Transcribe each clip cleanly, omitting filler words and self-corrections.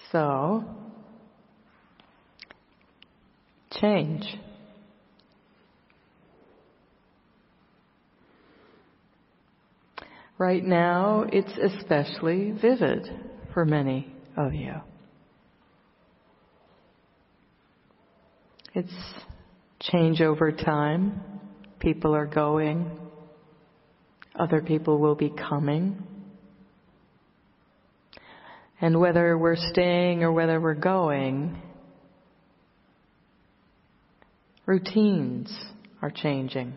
So, change. Right now, it's especially vivid for many of you. It's change over time. People are going. Other people will be coming. And whether we're staying or whether we're going, routines are changing.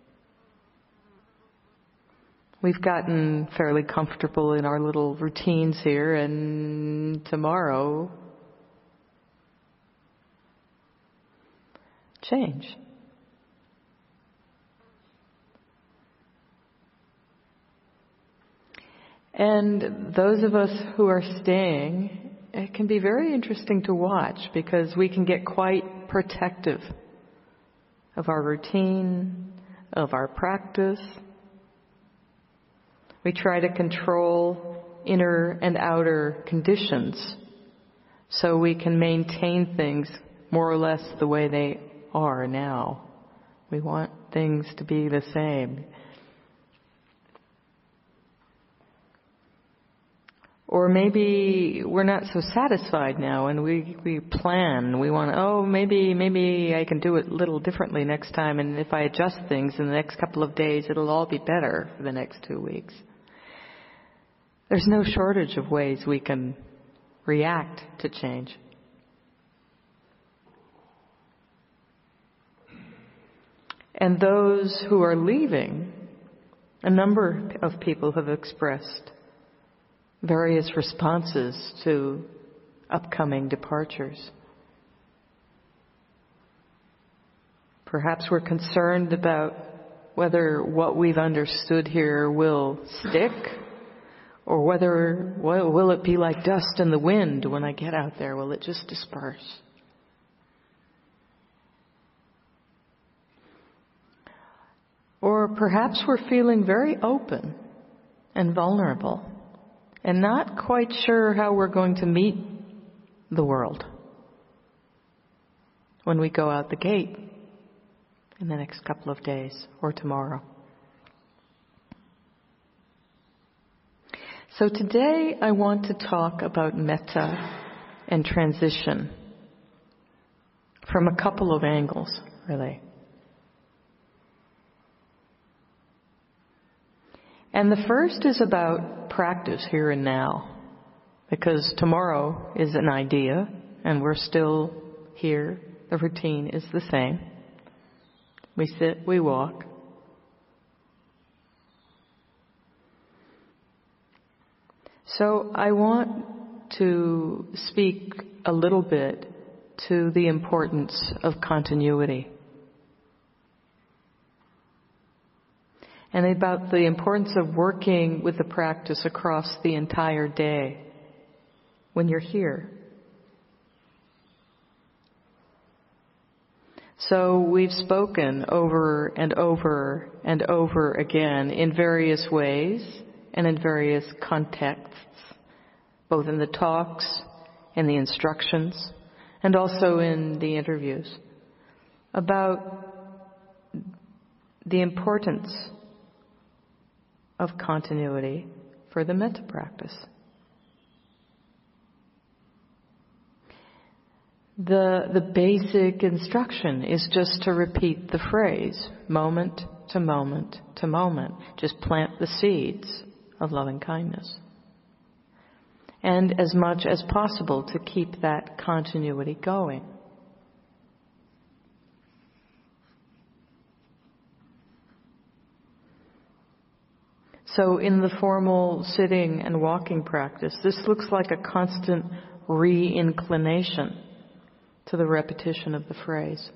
We've gotten fairly comfortable in our little routines here, and tomorrow, change. And those of us who are staying, it can be very interesting to watch because we can get quite protective of our routine, of our practice. We try to control inner and outer conditions so we can maintain things more or less the way they are now. We want things to be the same. Or maybe we're not so satisfied now and we plan. We want, maybe I can do it a little differently next time, and if I adjust things in the next couple of days, it'll all be better for the next 2 weeks. There's no shortage of ways we can react to change. And those who are leaving, a number of people have expressed various responses to upcoming departures. Perhaps we're concerned about whether what we've understood here will stick, or whether, will it be like dust in the wind when I get out there? Will it just disperse? Or perhaps we're feeling very open and vulnerable and not quite sure how we're going to meet the world when we go out the gate in the next couple of days or tomorrow. So today I want to talk about metta and transition from a couple of angles, really. And the first is about practice here and now, because tomorrow is an idea and we're still here. The routine is the same. We sit, we walk. So I want to speak a little bit to the importance of continuity. And about the importance of working with the practice across the entire day when you're here. So we've spoken over and over and over again in various ways and in various contexts, both in the talks, in the instructions, and also in the interviews, about the importance of continuity for the metta practice. The basic instruction is just to repeat the phrase, moment to moment to moment. Just plant the seeds of loving kindness. And as much as possible to keep that continuity going. So in the formal sitting and walking practice, this looks like a constant re-inclination to the repetition of the phrase.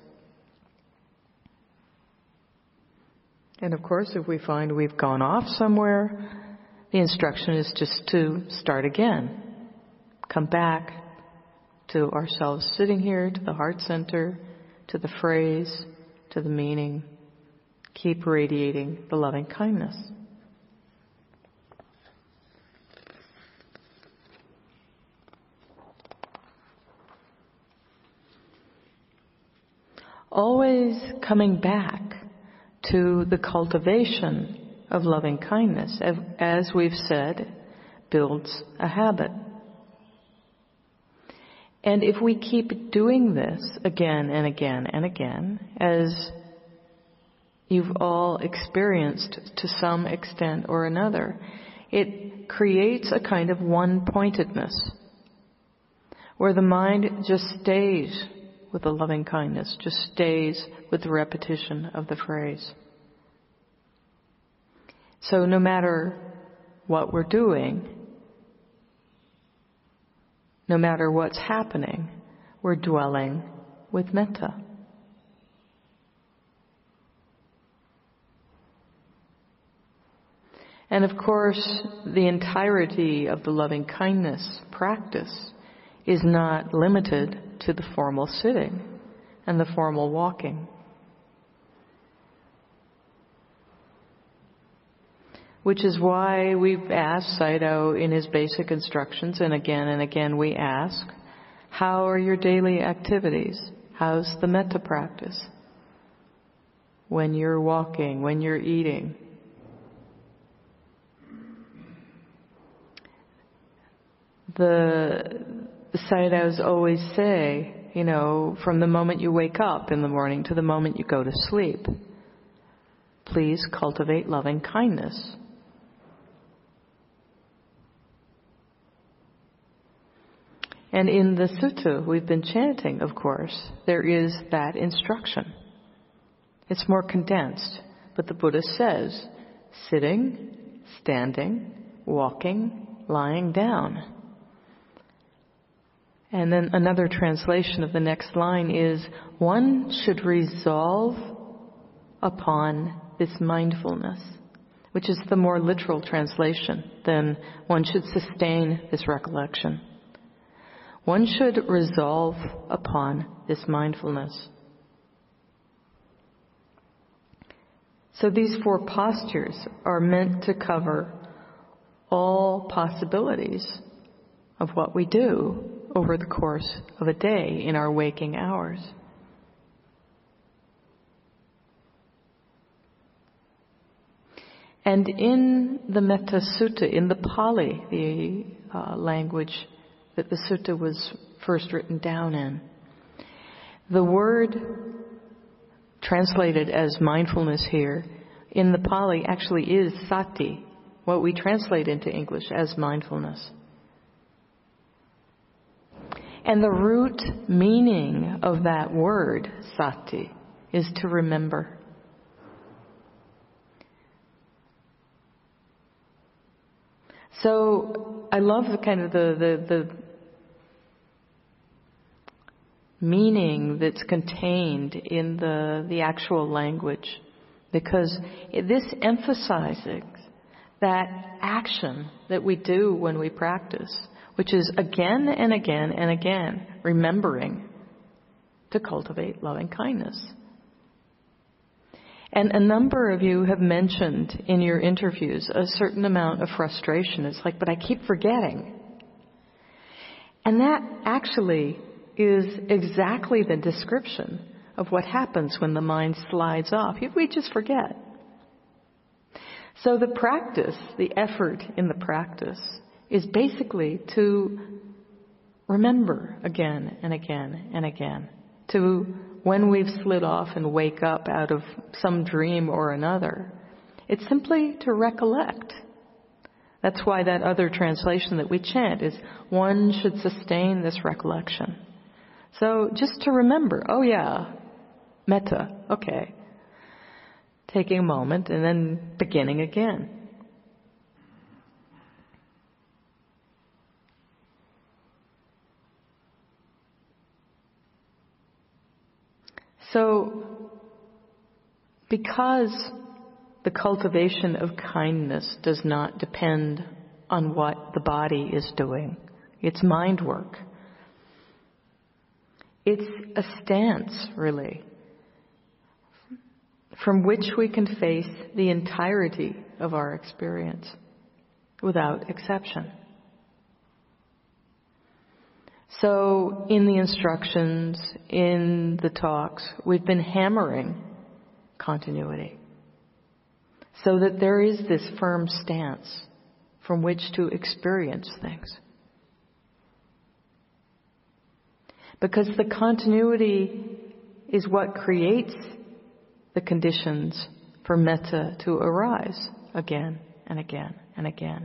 And of course, if we find we've gone off somewhere, the instruction is just to start again. Come back to ourselves sitting here, to the heart center, to the phrase, to the meaning. Keep radiating the loving kindness. always coming back to the cultivation of loving kindness, as we've said, builds a habit. And if we keep doing this again and again and again, as you've all experienced to some extent or another, it creates a kind of one-pointedness, where the mind just stays with the loving kindness, just stays with the repetition of the phrase. So no matter what we're doing, no matter what's happening, we're dwelling with metta. And of course, the entirety of the loving kindness practice is not limited to the formal sitting and the formal walking. Which is why we've asked Sayadaw in his basic instructions, and again we ask, how are your daily activities? How's the metta practice? When you're walking, when you're eating. The Sayadaws always say, from the moment you wake up in the morning to the moment you go to sleep, please cultivate loving kindness. And in the sutta we've been chanting, of course, there is that instruction. It's more condensed, but the Buddha says, sitting, standing, walking, lying down. And then another translation of the next line is, one should resolve upon this mindfulness, which is the more literal translation than one should sustain this recollection. One should resolve upon this mindfulness. So these 4 postures are meant to cover all possibilities of what we do over the course of a day in our waking hours. And in the Metta Sutta, in the Pali, the language that the sutta was first written down in, the word translated as mindfulness here in the Pali actually is sati, what we translate into English as mindfulness. And the root meaning of that word, sati, is to remember. So I love the kind of the meaning that's contained in the actual language, because this emphasizes that action that we do when we practice, which is again and again and again remembering to cultivate loving kindness. And a number of you have mentioned in your interviews a certain amount of frustration. It's like, but I keep forgetting. And that actually is exactly the description of what happens when the mind slides off. We just forget. So the practice, the effort in the practice, is basically to remember again and again and again, to when we've slid off and wake up out of some dream or another, it's simply to recollect. That's why that other translation that we chant is, one should sustain this recollection. So just to remember, oh yeah, metta, okay. Taking a moment and then beginning again. So, because the cultivation of kindness does not depend on what the body is doing, it's mind work. It's a stance, really, from which we can face the entirety of our experience without exception. So in the instructions, in the talks, we've been hammering continuity so that there is this firm stance from which to experience things. Because the continuity is what creates the conditions for metta to arise again and again and again.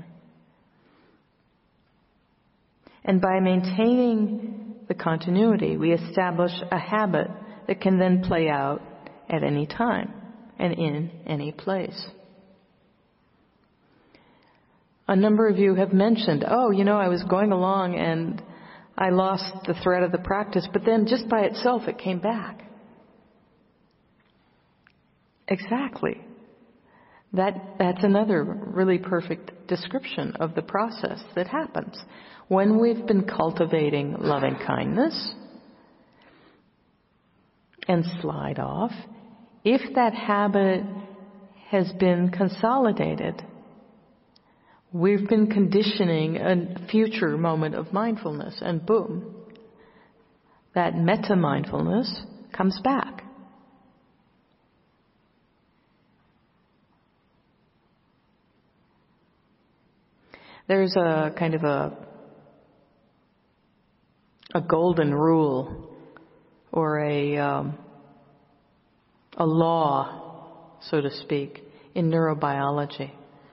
And by maintaining the continuity, we establish a habit that can then play out at any time and in any place. A number of you have mentioned, I was going along and I lost the thread of the practice, but then just by itself it came back. Exactly. That's another really perfect description of the process that happens. When we've been cultivating loving kindness and slide off, if that habit has been consolidated, we've been conditioning a future moment of mindfulness, and boom, that metta-mindfulness comes back. There's a kind of a golden rule or a law, so to speak, in neurobiology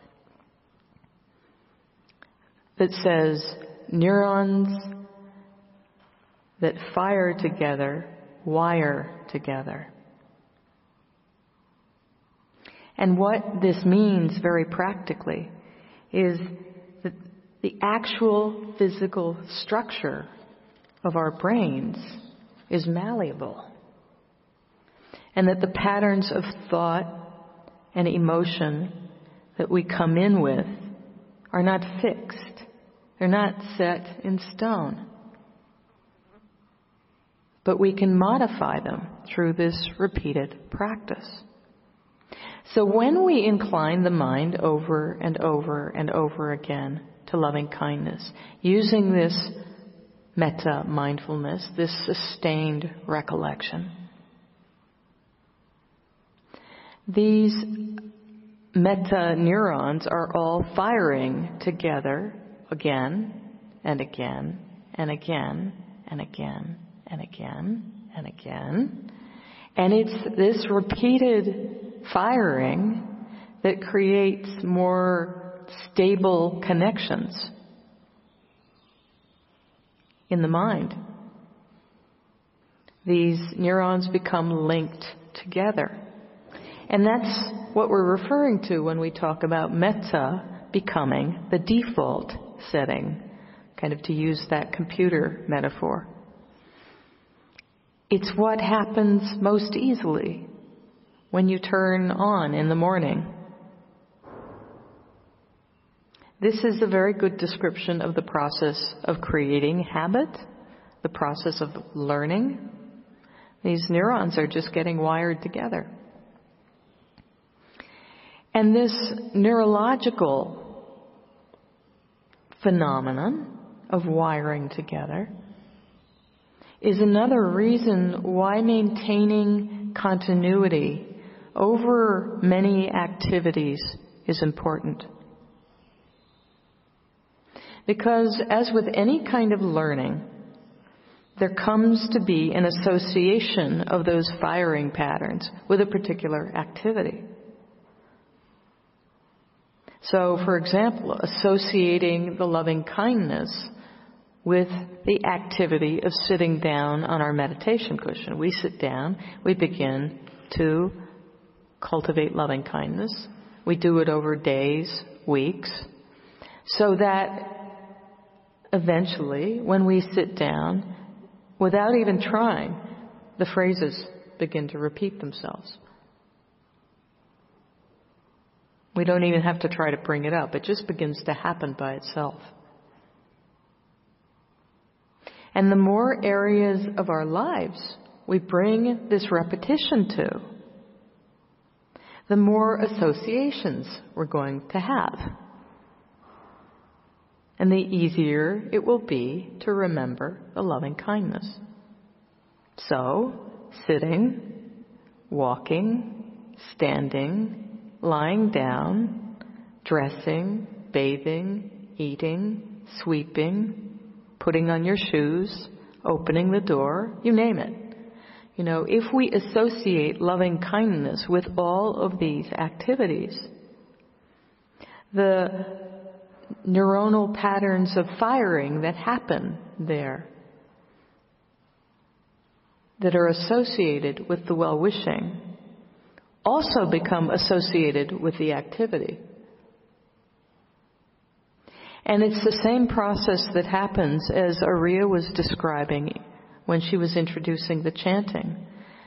that says neurons that fire together wire together. And what this means very practically is that the actual physical structure of our brains is malleable, and that the patterns of thought and emotion that we come in with are not fixed. They're not set in stone. But we can modify them through this repeated practice. So when we incline the mind over and over and over again to loving kindness, using this metta mindfulness, this sustained recollection, these metta neurons are all firing together again and again and again and again and again and again. And it's this repeated firing that creates more stable connections in the mind. These neurons become linked together. And that's what we're referring to when we talk about metta becoming the default setting, kind of to use that computer metaphor. It's what happens most easily when you turn on in the morning. This is a very good description of the process of creating habit, the process of learning. These neurons are just getting wired together. And this neurological phenomenon of wiring together is another reason why maintaining continuity over many activities is important. Because as with any kind of learning, there comes to be an association of those firing patterns with a particular activity. So, for example, associating the loving kindness with the activity of sitting down on our meditation cushion. We sit down, we begin to cultivate loving kindness. We do it over days, weeks, so that eventually, when we sit down, without even trying, the phrases begin to repeat themselves. We don't even have to try to bring it up. It just begins to happen by itself. And the more areas of our lives we bring this repetition to, the more associations we're going to have. and the easier it will be to remember the loving kindness. So, sitting, walking, standing, lying down, dressing, bathing, eating, sweeping, putting on your shoes, opening the door, you name it. If we associate loving kindness with all of these activities, the neuronal patterns of firing that happen there, that are associated with the well-wishing, also become associated with the activity. And it's the same process that happens as Ariya was describing when she was introducing the chanting.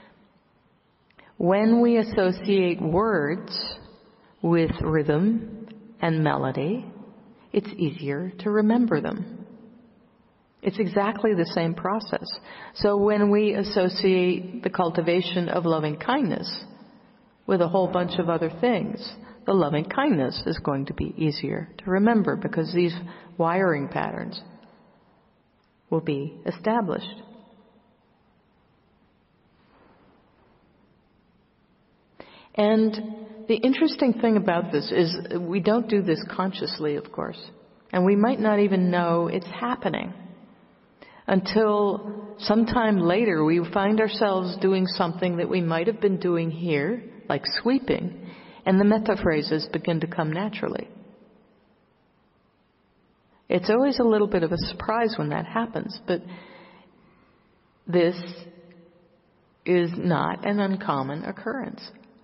When we associate words with rhythm and melody, it's easier to remember them. It's exactly the same process. So when we associate the cultivation of loving kindness with a whole bunch of other things, the loving kindness is going to be easier to remember because these wiring patterns will be established. And the interesting thing about this is we don't do this consciously, of course. And we might not even know it's happening until sometime later we find ourselves doing something that we might have been doing here, like sweeping, and the metta phrases begin to come naturally. It's always a little bit of a surprise when that happens, but this is not an uncommon occurrence.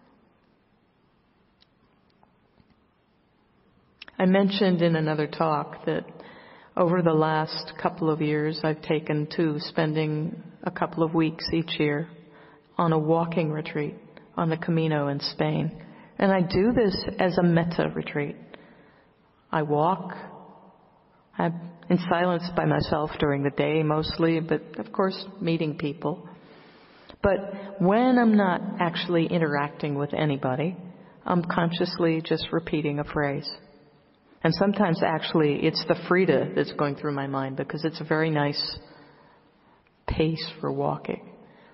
I mentioned in another talk that over the last couple of years I've taken to spending a couple of weeks each year on a walking retreat on the Camino in Spain. And I do this as a metta retreat. I walk. I'm in silence by myself during the day mostly, but of course meeting people. But when I'm not actually interacting with anybody, I'm consciously just repeating a phrase. And sometimes actually it's the Frida that's going through my mind because it's a very nice pace for walking.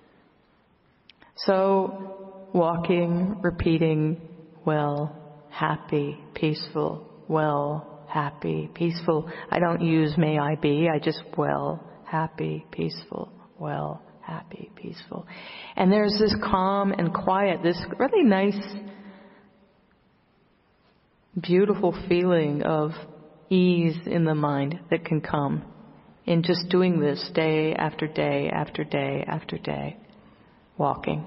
So walking, repeating, well, happy, peaceful, well, happy, peaceful. I don't use may I be, I just well, happy, peaceful, well, happy, peaceful. And there's this calm and quiet, this really nice, beautiful feeling of ease in the mind that can come in just doing this day after day after day after day, walking.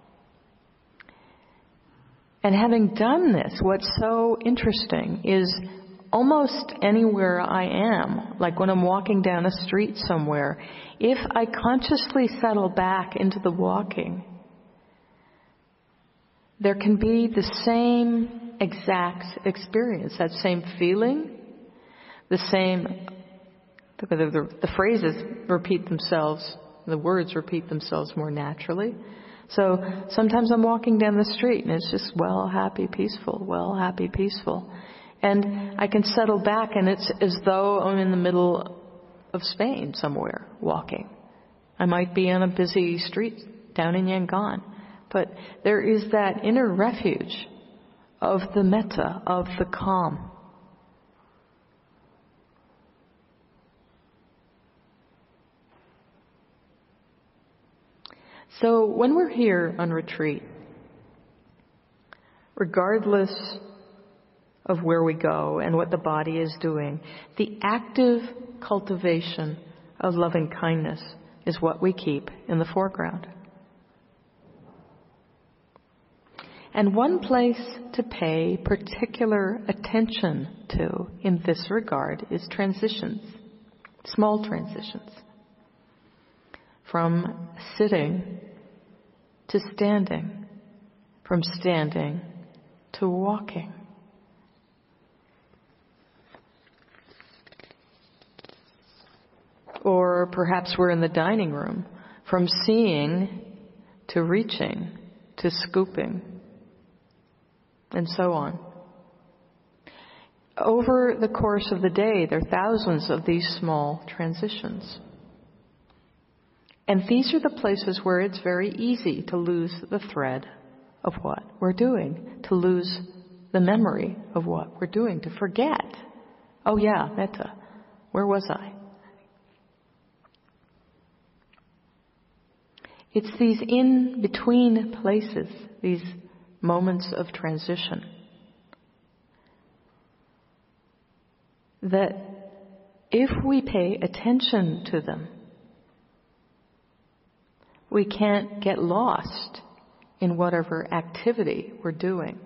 And having done this, what's so interesting is almost anywhere I am, like when I'm walking down a street somewhere, if I consciously settle back into the walking, there can be the same exact experience, that same feeling, the phrases repeat themselves, the words repeat themselves more naturally. So sometimes I'm walking down the street and it's just well, happy, peaceful, well, happy, peaceful. And I can settle back and it's as though I'm in the middle of Spain somewhere walking. I might be on a busy street down in Yangon. But there is that inner refuge of the metta, of the calm. So when we're here on retreat, regardless of where we go and what the body is doing, the active cultivation of loving kindness is what we keep in the foreground. And one place to pay particular attention to in this regard is transitions, small transitions. From sitting to standing, from standing to walking. Or perhaps we're in the dining room, from seeing to reaching to scooping, and so on. over the course of the day, there are thousands of these small transitions. And these are the places where it's very easy to lose the thread of what we're doing, to lose the memory of what we're doing, to forget. Oh yeah, metta. Where was I? It's these in-between places, these moments of transition, that if we pay attention to them, we can't get lost in whatever activity we're doing.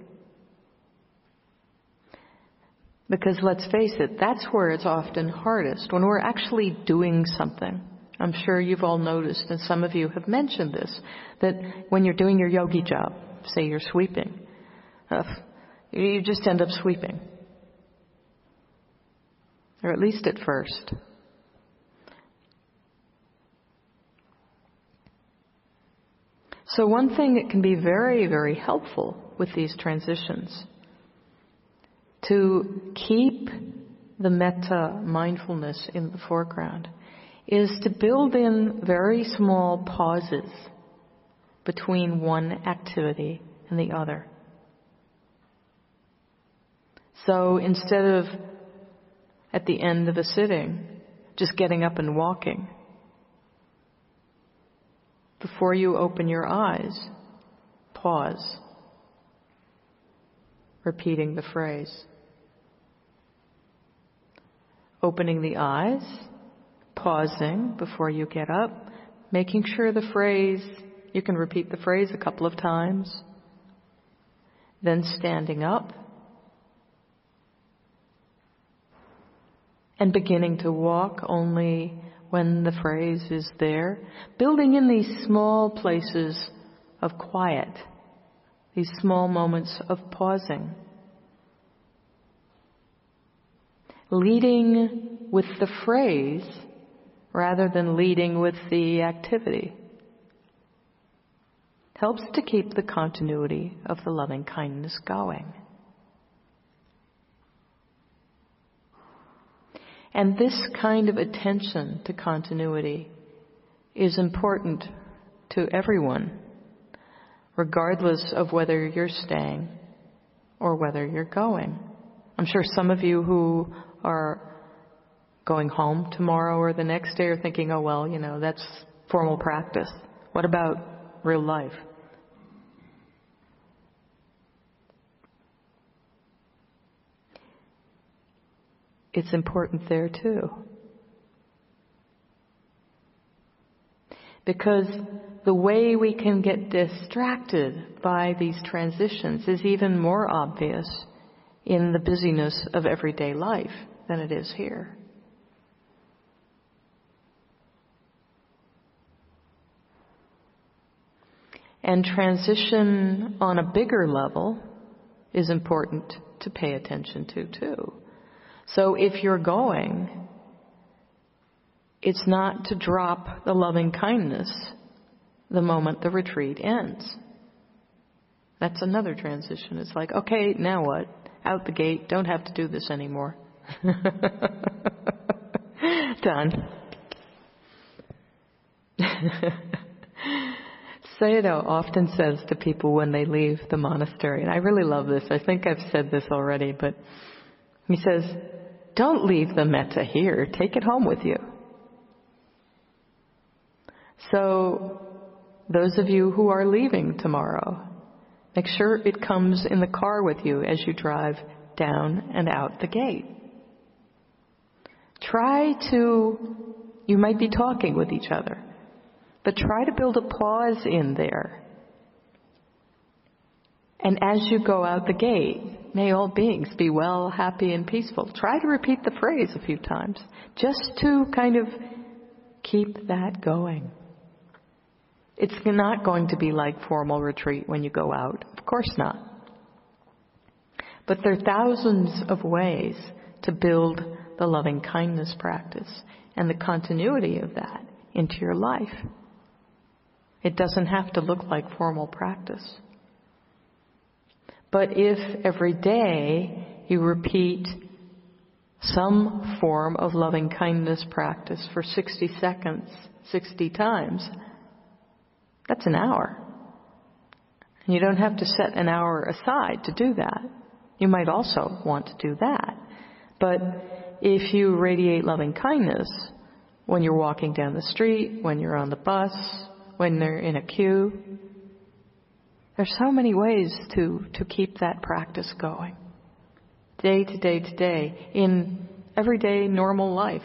Because let's face it, that's where it's often hardest, when we're actually doing something. I'm sure you've all noticed, and some of you have mentioned this, that when you're doing your yogi job, say you're sweeping, you just end up sweeping. Or at least at first. So one thing that can be very, very helpful with these transitions, to keep the metta mindfulness in the foreground, is to build in very small pauses between one activity and the other. So instead of at the end of a sitting just getting up and walking, before you open your eyes, pause, repeating the phrase. Opening the eyes, pausing before you get up, making sure the phrase, you can repeat the phrase a couple of times, then standing up, and beginning to walk only when the phrase is there, building in these small places of quiet, these small moments of pausing. Leading with the phrase rather than leading with the activity helps to keep the continuity of the loving kindness going. And this kind of attention to continuity is important to everyone, regardless of whether you're staying or whether you're going. I'm sure some of you who are going home tomorrow or the next day are thinking, oh, well, that's formal practice. What about real life? It's important there too. Because the way we can get distracted by these transitions is even more obvious in the busyness of everyday life than it is here. And transition on a bigger level is important to pay attention to too. So if you're going, it's not to drop the loving kindness the moment the retreat ends. That's another transition. It's like, okay, now what? Out the gate, don't have to do this anymore. Done. Sayadaw often says to people when they leave the monastery, and I really love this, I think I've said this already, but he says, don't leave the metta here, take it home with you. So, those of you who are leaving tomorrow, make sure it comes in the car with you as you drive down and out the gate. You might be talking with each other, but try to build a pause in there. And as you go out the gate, may all beings be well, happy, and peaceful. Try to repeat the phrase a few times, just to kind of keep that going. It's not going to be like formal retreat when you go out. Of course not. But there are thousands of ways to build the loving kindness practice and the continuity of that into your life. It doesn't have to look like formal practice. But if every day you repeat some form of loving kindness practice for 60 seconds, 60 times, that's an hour. And you don't have to set an hour aside to do that. You might also want to do that. But if you radiate loving kindness when you're walking down the street, when you're on the bus, when they're in a queue, there's so many ways to keep that practice going. Day to day to day, in everyday normal life.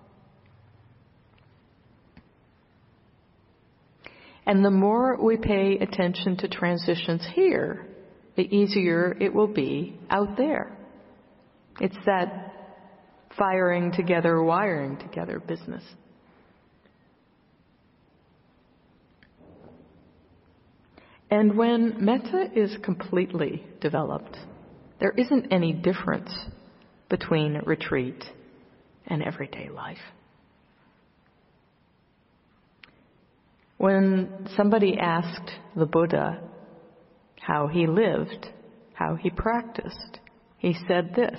And the more we pay attention to transitions here, the easier it will be out there. It's that firing together, wiring together business. And when metta is completely developed, there isn't any difference between retreat and everyday life. When somebody asked the Buddha how he lived, how he practiced, he said this: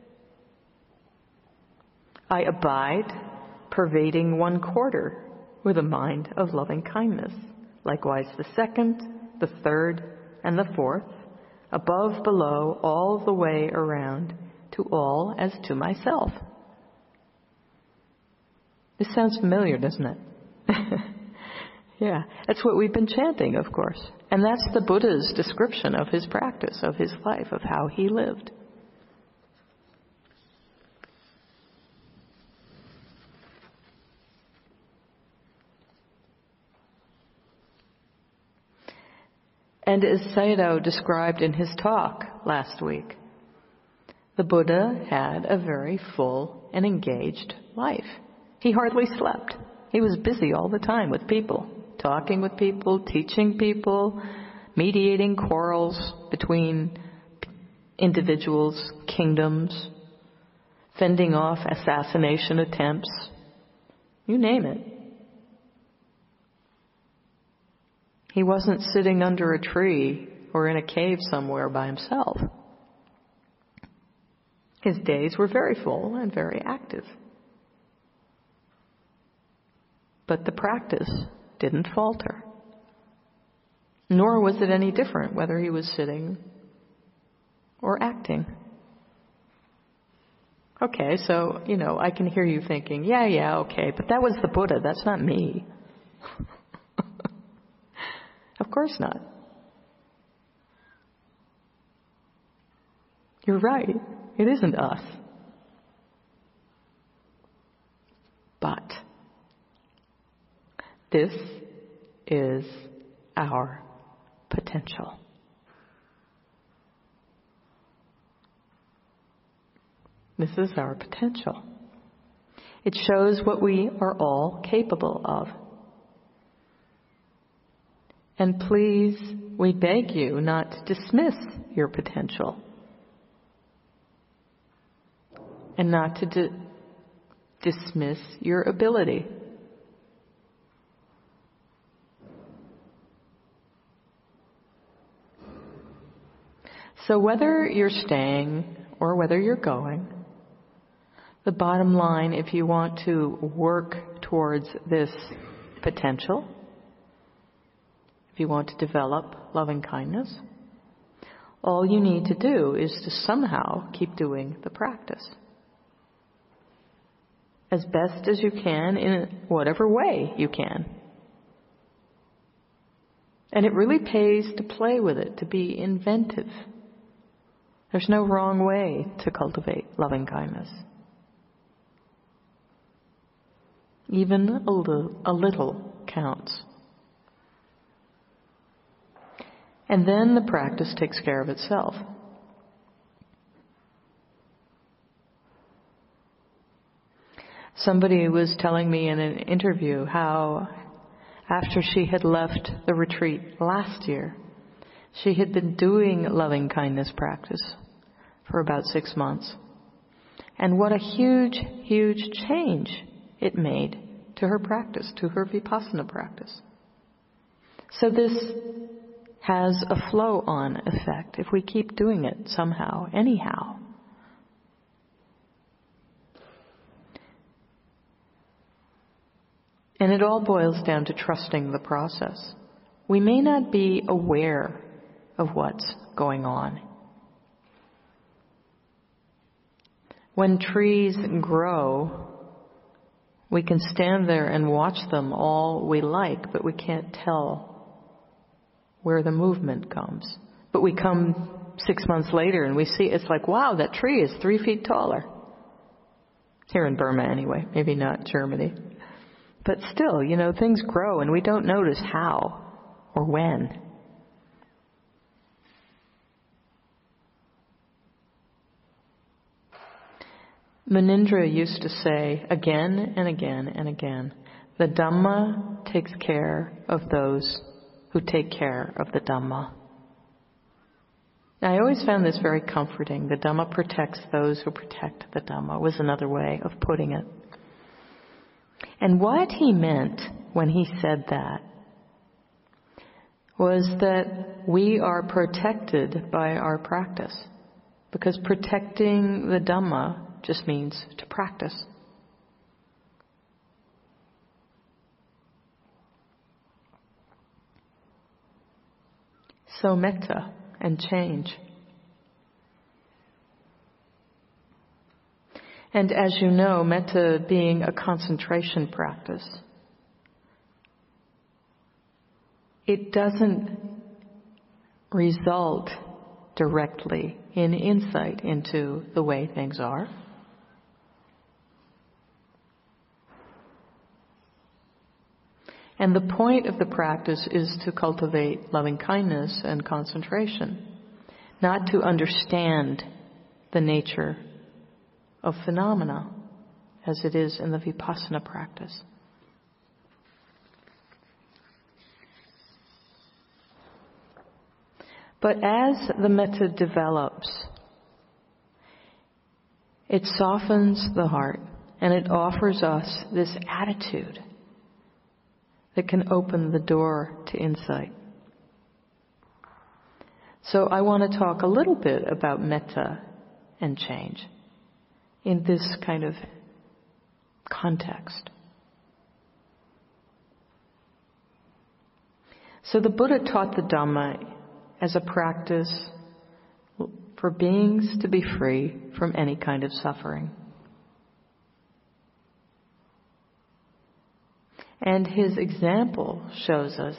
I abide, pervading 1/4 with a mind of loving kindness. Likewise the 2nd, the 3rd, and the 4th, above, below, all the way around, to all as to myself. This sounds familiar, doesn't it? Yeah, that's what we've been chanting, of course. And that's the Buddha's description of his practice, of his life, of how he lived. And as Sayadaw described in his talk last week, the Buddha had a very full and engaged life. He hardly slept. He was busy all the time with people, talking with people, teaching people, mediating quarrels between individuals, kingdoms, fending off assassination attempts, you name it. He wasn't sitting under a tree or in a cave somewhere by himself. His days were very full and very active. But the practice didn't falter. Nor was it any different whether he was sitting or acting. Okay, so, I can hear you thinking, yeah, okay, but that was the Buddha, that's not me. Of course not. You're right. It isn't us. But this is our potential. This is our potential. It shows what we are all capable of. And please, we beg you not to dismiss your potential and not to dismiss your ability. So whether you're staying or whether you're going, the bottom line, if you want to work towards this potential, if you want to develop loving kindness, all you need to do is to somehow keep doing the practice as best as you can in whatever way you can. And it really pays to play with it, to be inventive. There's no wrong way to cultivate loving kindness. Even a little counts. And then the practice takes care of itself. Somebody was telling me in an interview how after she had left the retreat last year, she had been doing loving kindness practice for about 6 months. And what a huge, huge change it made to her practice, to her Vipassana practice. So this has a flow-on effect if we keep doing it somehow, anyhow. And it all boils down to trusting the process. We may not be aware of what's going on. When trees grow, we can stand there and watch them all we like, but we can't tell where the movement comes. But we come 6 months later and we see, it's like, wow, that tree is 3 feet taller. Here in Burma anyway, maybe not Germany. But still, things grow and we don't notice how or when. Munindra used to say again and again and again, the Dhamma takes care of those who take care of the Dhamma. I always found this very comforting. The Dhamma protects those who protect the Dhamma was another way of putting it. And what he meant when he said that was that we are protected by our practice. Because protecting the Dhamma just means to practice. So metta and change. And as you know, metta being a concentration practice, it doesn't result directly in insight into the way things are. And the point of the practice is to cultivate loving kindness and concentration, not to understand the nature of phenomena as it is in the Vipassana practice. But as the metta develops, it softens the heart and it offers us this attitude that can open the door to insight. So I want to talk a little bit about metta and change in this kind of context. So the Buddha taught the Dhamma as a practice for beings to be free from any kind of suffering. And his example shows us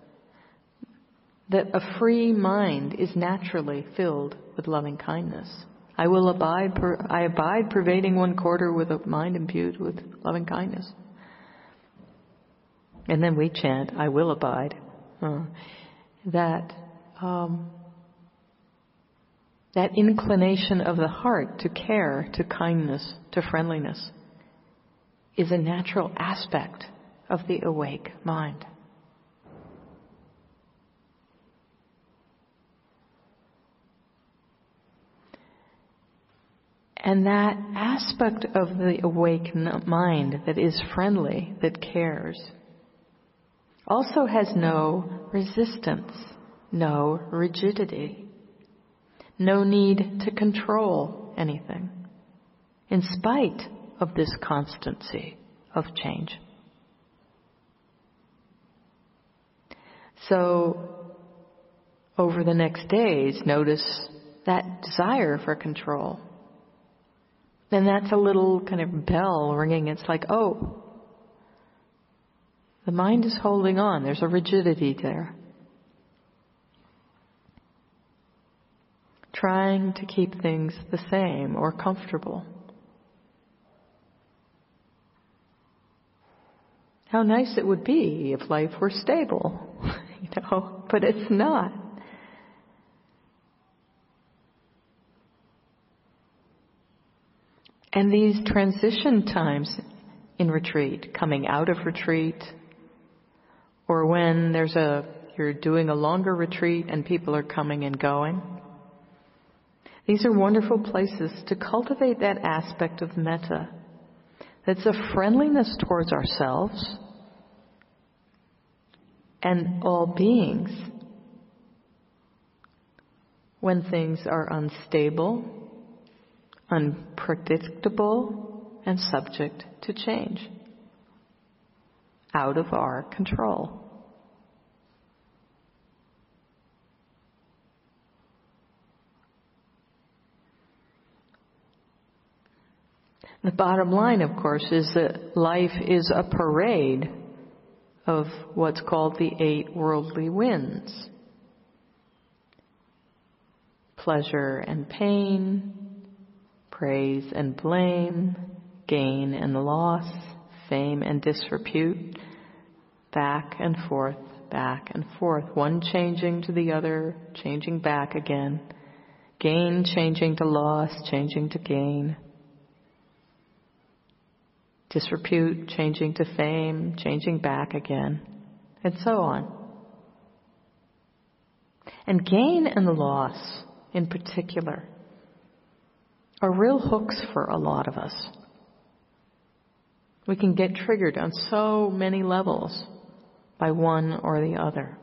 that a free mind is naturally filled with loving kindness. I abide pervading 1/4 with a mind imbued with loving kindness. And then we chant, I will abide. That inclination of the heart to care, to kindness, to friendliness is a natural aspect of the awake mind. And that aspect of the awake mind that is friendly, that cares, also has no resistance, no rigidity, no need to control anything, in spite of this constancy of change. So, over the next days, notice that desire for control. And that's a little kind of bell ringing. It's like, oh, the mind is holding on. There's a rigidity there. Trying to keep things the same or comfortable. How nice it would be if life were stable, but it's not. And these transition times in retreat, coming out of retreat, or when you're doing a longer retreat and people are coming and going, these are wonderful places to cultivate that aspect of metta. That's a friendliness towards ourselves and all beings when things are unstable, unpredictable, and subject to change. out of our control. The bottom line, of course, is that life is a parade of what's called the 8 worldly winds. Pleasure and pain, praise and blame, gain and loss, fame and disrepute, back and forth, one changing to the other, changing back again, gain changing to loss, changing to gain, disrepute changing to fame, changing back again, and so on. And gain and loss, in particular, are real hooks for a lot of us. We can get triggered on so many levels by one or the other.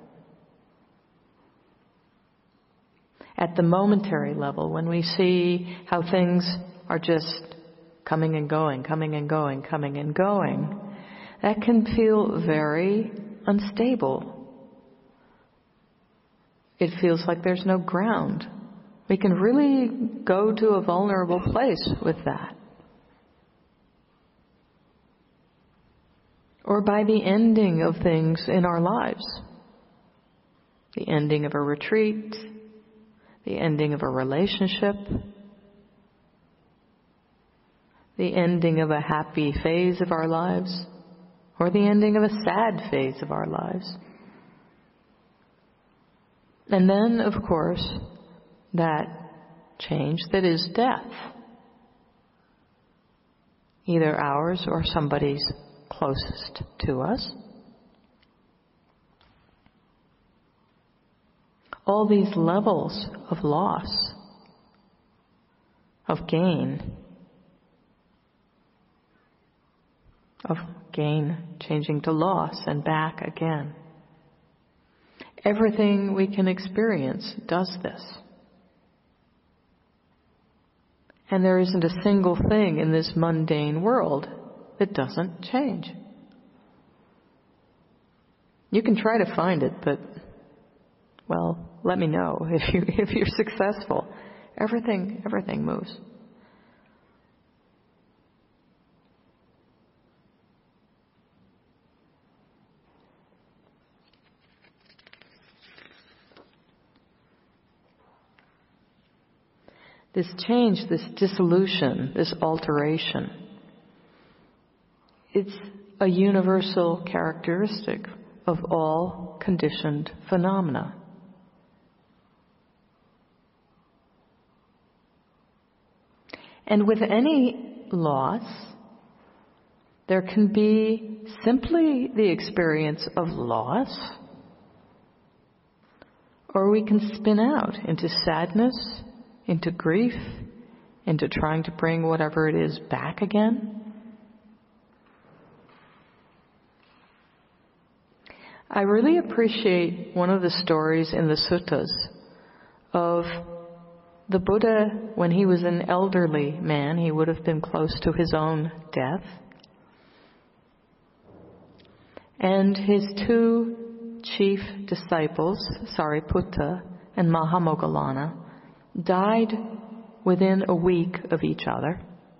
At the momentary level, when we see how things are just coming and going, coming and going, coming and going, that can feel very unstable. It feels like there's no ground. We can really go to a vulnerable place with that. Or by the ending of things in our lives. The ending of a retreat, the ending of a relationship, the ending of a happy phase of our lives, or the ending of a sad phase of our lives. And then, of course, that change that is death, either ours or somebody's closest to us. All these levels of loss, of gain changing to loss and back again. Everything we can experience does this. And there isn't a single thing in this mundane world that doesn't change. You can try to find it, but, well, let me know if you're successful. Everything moves. This change, this dissolution, this alteration, it's a universal characteristic of all conditioned phenomena. And with any loss, there can be simply the experience of loss, or we can spin out into sadness, into grief, into trying to bring whatever it is back again. I really appreciate one of the stories in the suttas of the Buddha when he was an elderly man. He would have been close to his own death. And his 2 chief disciples, Sariputta and Mahamoggallana, died within a week of each other.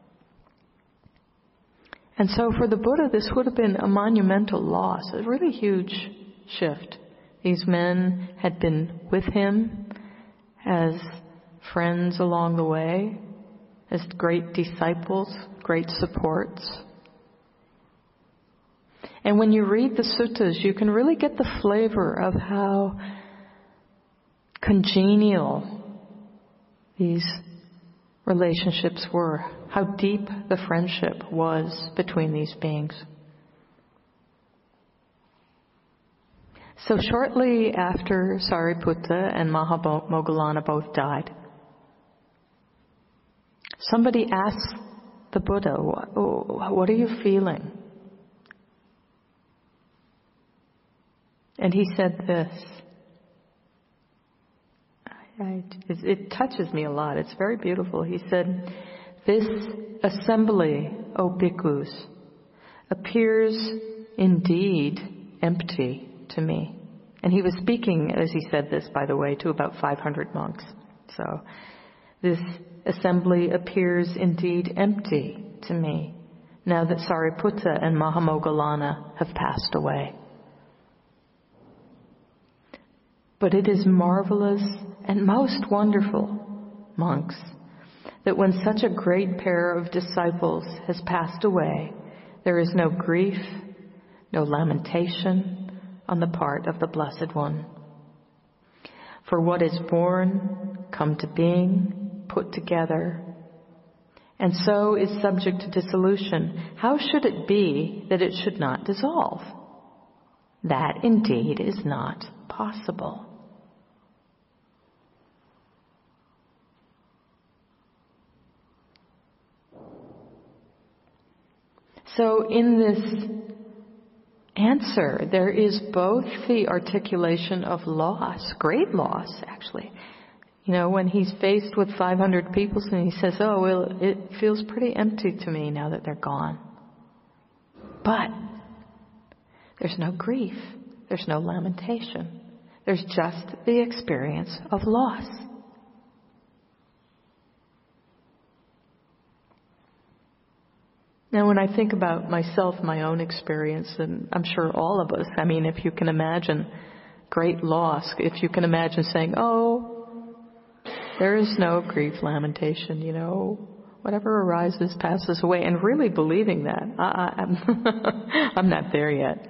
And so for the Buddha, this would have been a monumental loss, a really huge shift. These men had been with him as friends along the way, as great disciples, great supports. And when you read the suttas, you can really get the flavor of how congenial these relationships were, how deep the friendship was between these beings. So shortly after Sariputta and Mahamoggallana both died, somebody asked the Buddha, what are you feeling? And he said this. It touches me a lot. It's very beautiful. He said, "This assembly, O bhikkhus, appears indeed empty to me. And he was speaking, as he said this, by the way, to about 500 monks. So this assembly appears indeed empty to me, now that Sariputta and Mahamoggallana have passed away. But it is marvelous and most wonderful, monks, that when such a great pair of disciples has passed away, there is no grief, no lamentation on the part of the Blessed One. For what is born, come to being, put together, and so is subject to dissolution, how should it be that it should not dissolve? That indeed is not possible. So in this answer, there is both the articulation of loss, great loss actually. You know, when he's faced with 500 people and he says, oh, well, it feels pretty empty to me now that they're gone. But there's no grief, there's no lamentation. There's just the experience of loss. Now, when I think about myself, my own experience, and I'm sure all of us, I mean, if you can imagine great loss, if you can imagine saying, oh, there is no grief, lamentation, you know, whatever arises passes away, and really believing that, I'm not there yet.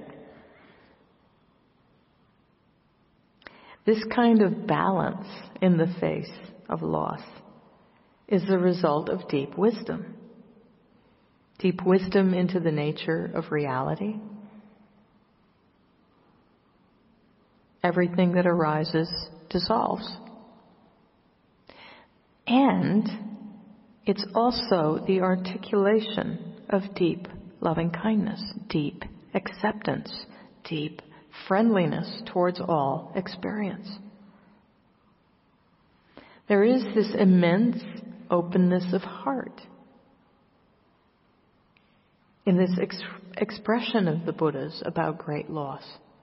This kind of balance in the face of loss is the result of deep wisdom. Deep wisdom into the nature of reality. Everything that arises dissolves. And it's also the articulation of deep loving kindness, deep acceptance, deep friendliness towards all experience. There is this immense openness of heart in this expression of the Buddhas about great loss.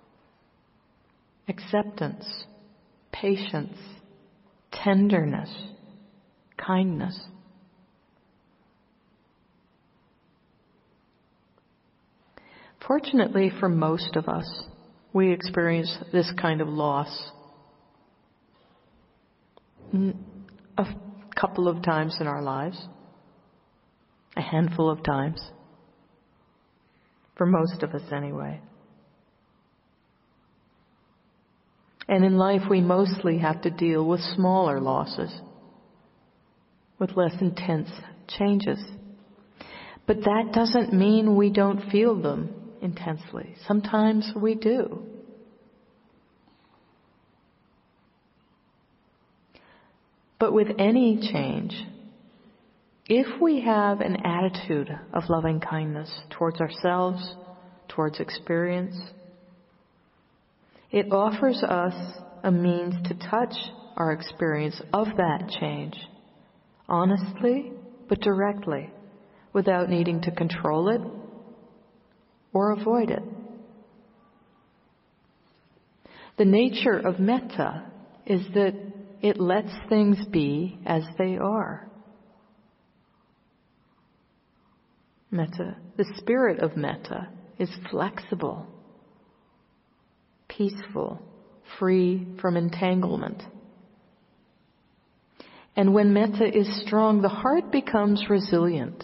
Acceptance, patience, tenderness, kindness. Fortunately for most of us, we experience this kind of loss a couple of times in our lives, a handful of times. For most of us anyway. And in life we mostly have to deal with smaller losses, with less intense changes. But that doesn't mean we don't feel them intensely. Sometimes we do. But with any change, if we have an attitude of loving kindness towards ourselves, towards experience, it offers us a means to touch our experience of that change, honestly but directly, without needing to control it or avoid it. The nature of metta is that it lets things be as they are. Metta, the spirit of metta, is flexible, peaceful, free from entanglement. And when metta is strong, the heart becomes resilient,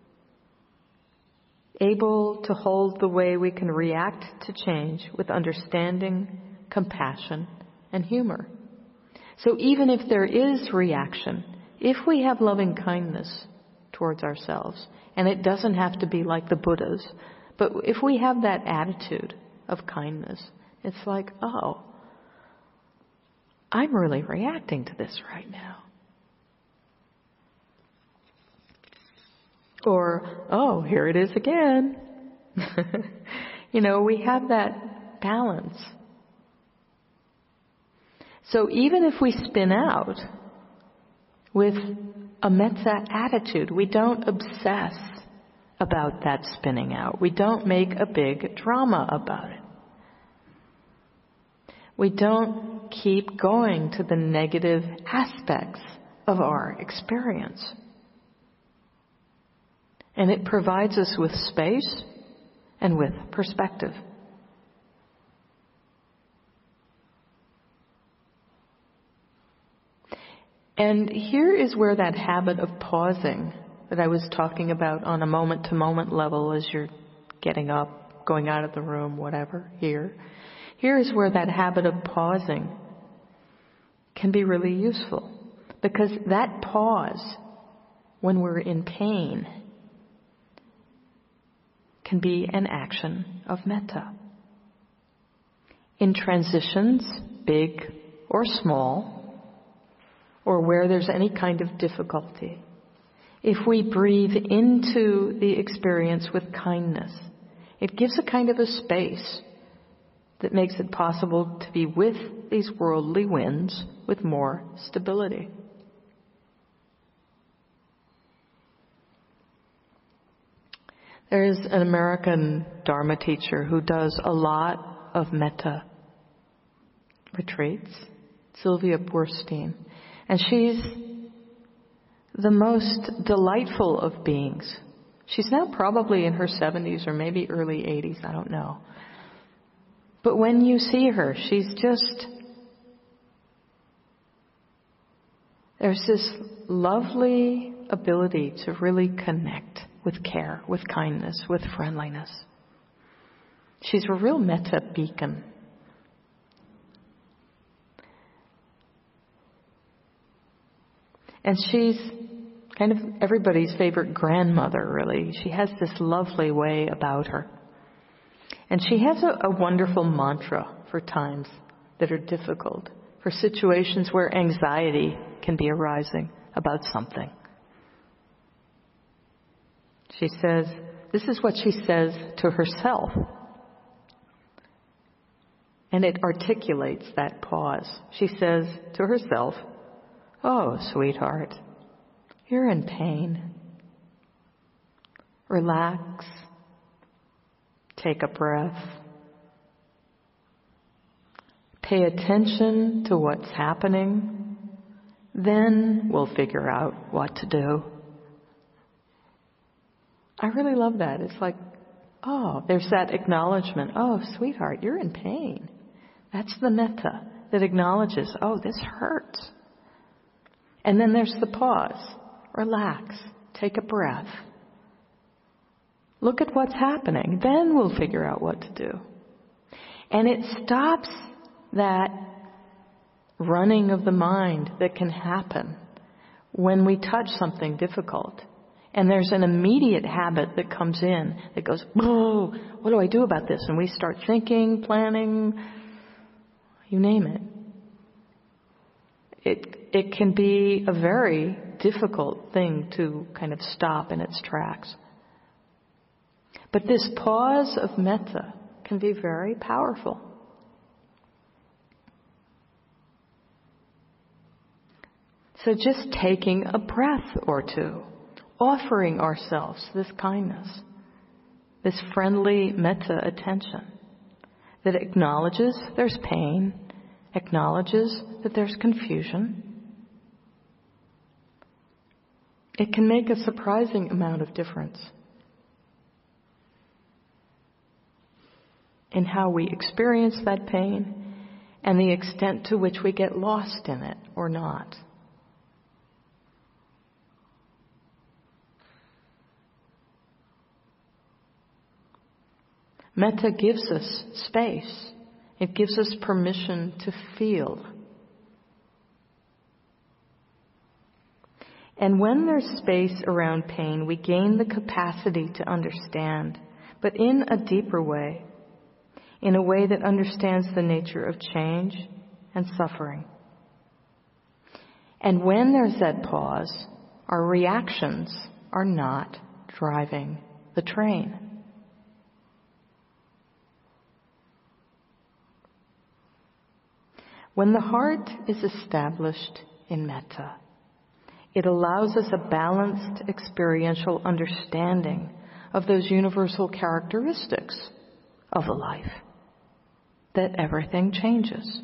able to hold the way we can react to change with understanding, compassion, and humor. So even if there is reaction, if we have loving kindness towards ourselves, and it doesn't have to be like the Buddhas, but if we have that attitude of kindness, it's like, oh, I'm really reacting to this right now. Or, oh, here it is again. You know, we have that balance. So even if we spin out with a metta attitude, we don't obsess about that spinning out. We don't make a big drama about it. We don't keep going to the negative aspects of our experience. And it provides us with space and with perspective. And here is where that habit of pausing that I was talking about on a moment-to-moment level as you're getting up, going out of the room, whatever, here is where that habit of pausing can be really useful. Because that pause, when we're in pain, can be an action of metta. In transitions, big or small, or where there's any kind of difficulty, if we breathe into the experience with kindness, it gives a kind of a space that makes it possible to be with these worldly winds with more stability. There's an American Dharma teacher who does a lot of metta retreats, Sylvia Boorstein. And she's the most delightful of beings. She's now probably in her 70s or maybe early 80s, I don't know. But when you see her, there's this lovely ability to really connect with care, with kindness, with friendliness. She's a real metta beacon. And she's kind of everybody's favorite grandmother, really. She has this lovely way about her. And she has a wonderful mantra for times that are difficult, for situations where anxiety can be arising about something. She says, this is what she says to herself. And it articulates that pause. She says to herself, "Oh, sweetheart, you're in pain. Relax. Take a breath. Pay attention to what's happening. Then we'll figure out what to do." I really love that. It's like, oh, there's that acknowledgement. Oh, sweetheart, you're in pain. That's the metta that acknowledges, oh, this hurts. And then there's the pause. Relax. Take a breath. Look at what's happening. Then we'll figure out what to do. And it stops that running of the mind that can happen when we touch something difficult. And there's an immediate habit that comes in that goes, oh, what do I do about this? And we start thinking, planning, you name it. It can be a very difficult thing to kind of stop in its tracks. But this pause of metta can be very powerful. So just taking a breath or two, offering ourselves this kindness, this friendly metta attention that acknowledges there's pain, acknowledges that there's confusion. It can make a surprising amount of difference in how we experience that pain and the extent to which we get lost in it or not. Metta gives us space. It gives us permission to feel. And when there's space around pain, we gain the capacity to understand, but in a deeper way, in a way that understands the nature of change and suffering. And when there's that pause, our reactions are not driving the train. When the heart is established in metta, it allows us a balanced experiential understanding of those universal characteristics of a life, that everything changes,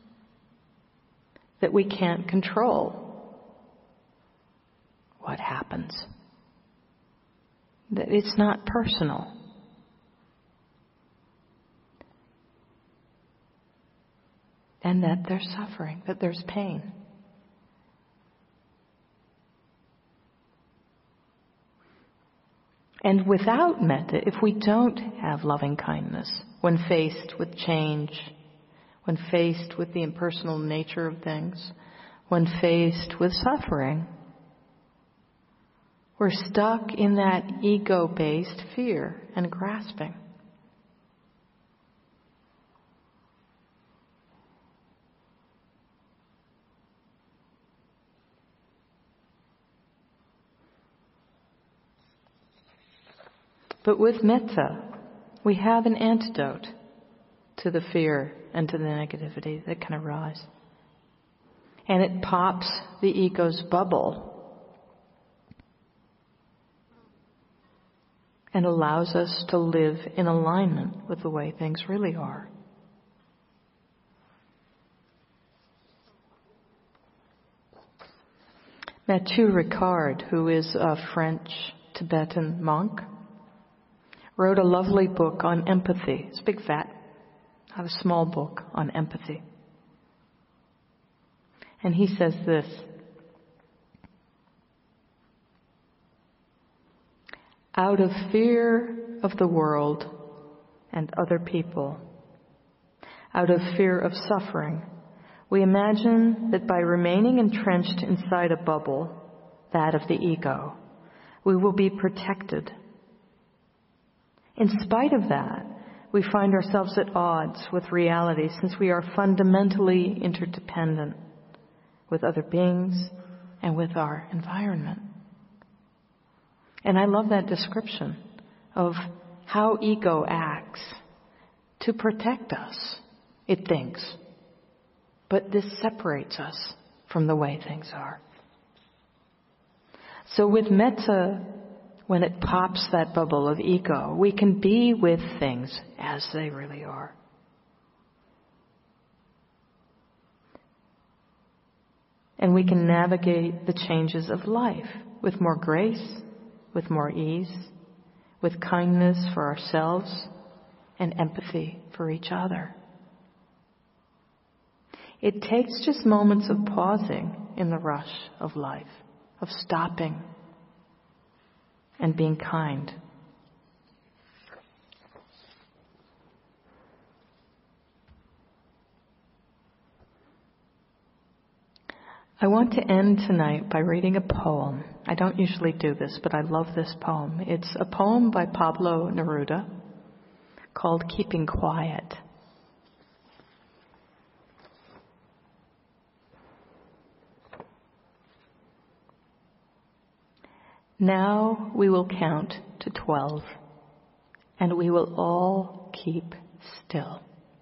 that we can't control what happens, that it's not personal. And that there's suffering, that there's pain. And without metta, if we don't have loving kindness, when faced with change, when faced with the impersonal nature of things, when faced with suffering, we're stuck in that ego-based fear and grasping. But with metta, we have an antidote to the fear and to the negativity that can arise. And it pops the ego's bubble and allows us to live in alignment with the way things really are. Matthieu Ricard, who is a French Tibetan monk, wrote a lovely book on empathy. It's big fat, not a small book on empathy. And he says this: out of fear of the world and other people, out of fear of suffering, we imagine that by remaining entrenched inside a bubble, that of the ego, we will be protected. In spite of that, we find ourselves at odds with reality, since we are fundamentally interdependent with other beings and with our environment. And I love that description of how ego acts to protect us, it thinks. But this separates us from the way things are. So with metta, when it pops that bubble of ego, we can be with things as they really are. And we can navigate the changes of life with more grace, with more ease, with kindness for ourselves and empathy for each other. It takes just moments of pausing in the rush of life, of stopping and being kind. I want to end tonight by reading a poem. I don't usually do this, but I love this poem. It's a poem by Pablo Neruda called Keeping Quiet. Now we will count to 12, and we will all keep still.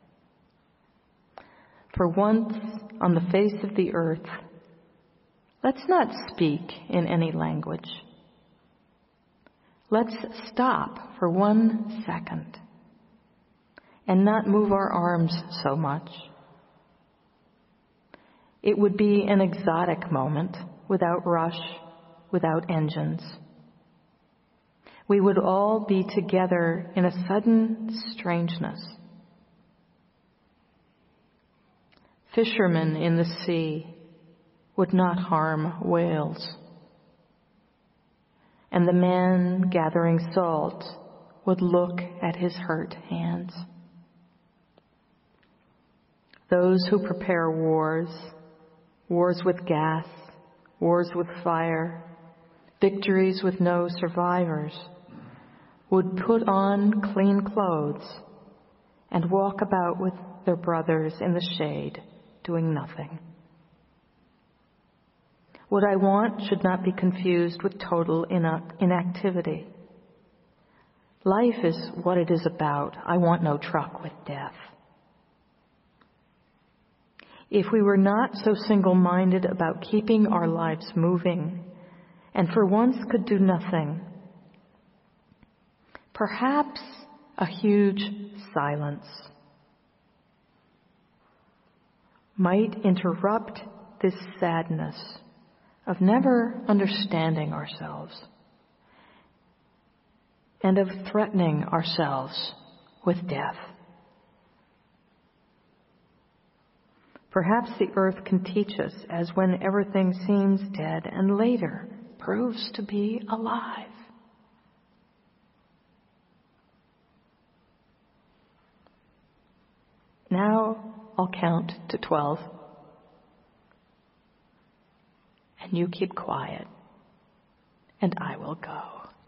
For once on the face of the earth, let's not speak in any language. Let's stop for 1 second and not move our arms so much. It would be an exotic moment, without rush, without engines. We would all be together in a sudden strangeness. Fishermen in the sea would not harm whales, and the man gathering salt would look at his hurt hands. Those who prepare wars, wars with gas, wars with fire, victories with no survivors, would put on clean clothes and walk about with their brothers in the shade, doing nothing. What I want should not be confused with total inactivity. Life is what it is about. I want no truck with death. If we were not so single-minded about keeping our lives moving, and for once could do nothing, perhaps a huge silence might interrupt this sadness of never understanding ourselves and of threatening ourselves with death. Perhaps the earth can teach us as when everything seems dead and later proves to be alive. Now I'll count to 12. And you keep quiet, and I will go.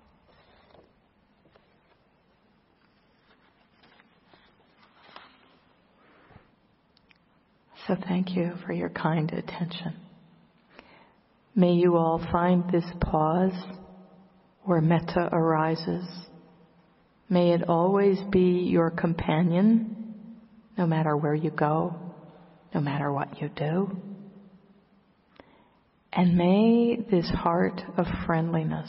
So thank you for your kind attention. May you all find this pause where metta arises. May it always be your companion, no matter where you go, no matter what you do. And may this heart of friendliness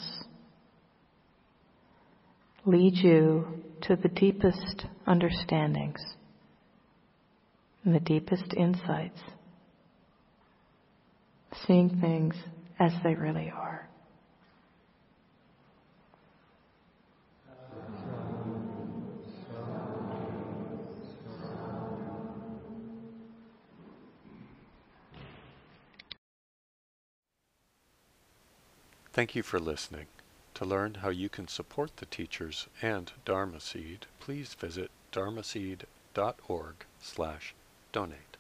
lead you to the deepest understandings and the deepest insights, seeing things as they really are. Thank you for listening. To learn how you can support the teachers and Dharma Seed, please visit dharmaseed.org/donate.